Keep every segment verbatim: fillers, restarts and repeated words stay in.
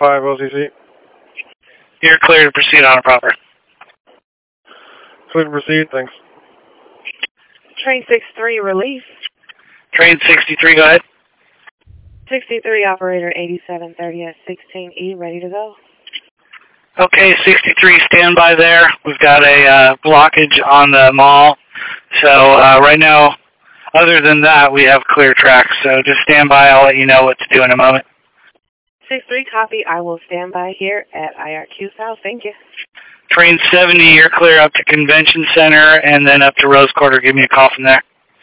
five L C C. You're clear to proceed on a proper. Clear to proceed, thanks. Train six three, relief. Train sixty-three, go ahead. sixty-three, operator eighty-seven thirty at sixteen E, ready to go. Okay, sixty-three, stand by there. We've got a uh, blockage on the mall. So uh, right now, other than that, we have clear tracks. So just stand by. I'll let you know what to do in a moment. six three, copy. I will stand by here at I R Q South. Thank you. Train seventy, you're clear up to Convention Center and then up to Rose Quarter. Give me a call from there.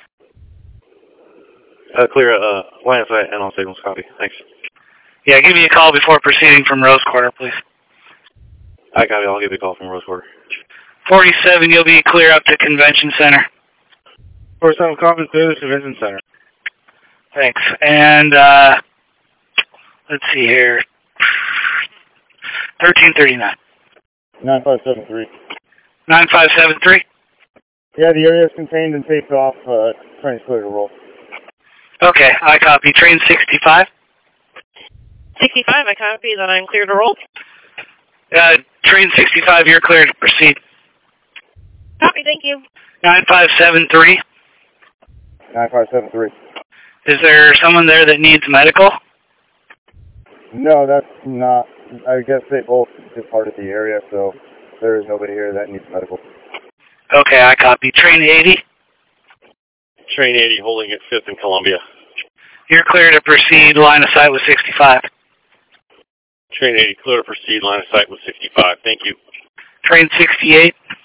Uh, clear, uh, line of sight and all signals, copy. Thanks. Yeah, give me a call before proceeding from Rose Quarter, please. I copy. I'll give you a call from Rose Quarter. forty-seven, you'll be clear up to Convention Center. forty-seven, copy to the Convention Center. Thanks. And, uh, let's see here. thirteen thirty-nine. nine five seven three. nine five seven three? Yeah, the area is contained and taped off. Uh, train is clear to roll. Okay, I copy. Train sixty-five? sixty-five, I copy that I'm clear to roll. Uh, train sixty-five, you're clear to proceed. Copy, thank you. nine five seven three? nine five seven three. Is there someone there that needs medical? No, that's not. I guess they both departed the area, so there is nobody here that needs medical. Okay, I copy. Train eighty? Train eighty holding at fifth in Columbia. You're clear to proceed. Line of sight with sixty-five. Train eighty, clear to proceed. Line of sight with sixty-five. Thank you. Train sixty-eight?